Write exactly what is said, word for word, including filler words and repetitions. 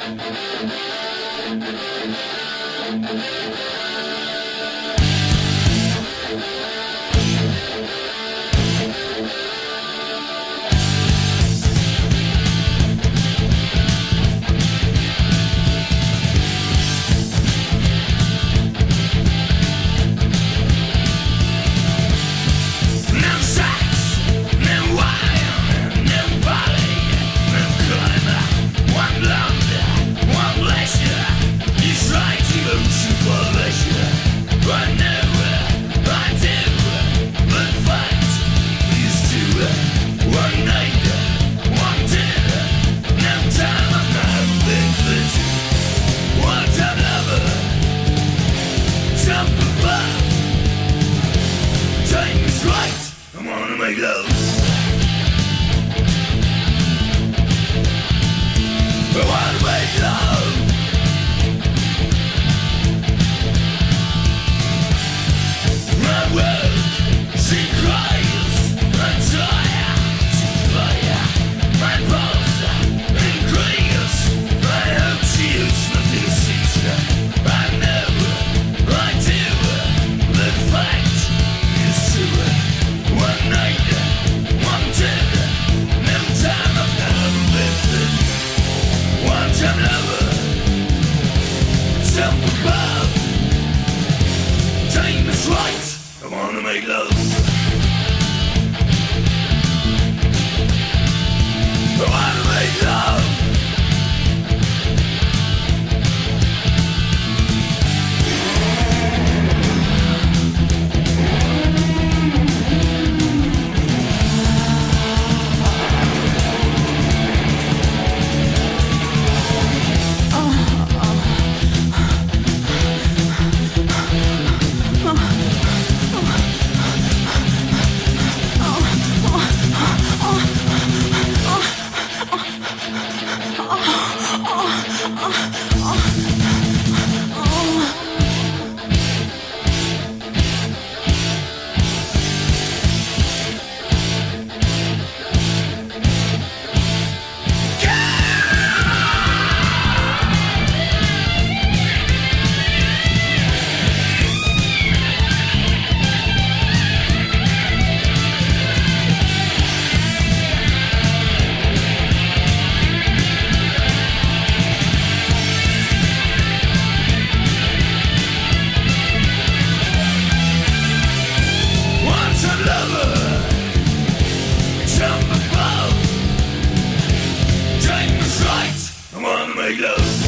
Make love. I wanna make love. My world, she cries. I'm tired to fire. My pulse increases. I hope she is nothing sister. I know, I do. The fact is true. One night. One-time lover, jump above. Time is right, I wanna make love. I wanna make love. Make love.